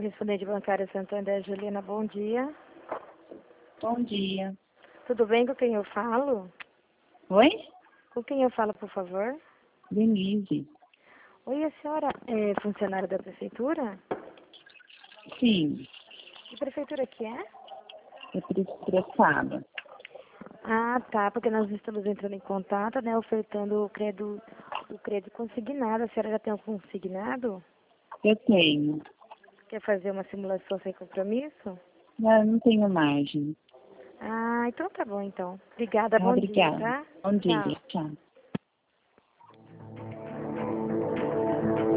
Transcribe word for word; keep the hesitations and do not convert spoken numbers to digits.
correspondente bancária Santander, Juliana, bom dia. Bom dia. Tudo bem, com quem eu falo? Oi? Com quem eu falo, por favor? Denise. Oi, a senhora é funcionária da prefeitura? Sim, Que prefeitura que é? é Piracicaba. Ah, tá, porque nós estamos entrando em contato, né, ofertando o credo, o credo consignado. A senhora já tem um consignado? Eu tenho. Quer fazer uma simulação sem compromisso? Não, não tenho margem. Ah, então tá bom, então. Obrigada, Tá, bom dia, obrigada. tá? Bom Tchau. dia. Tchau.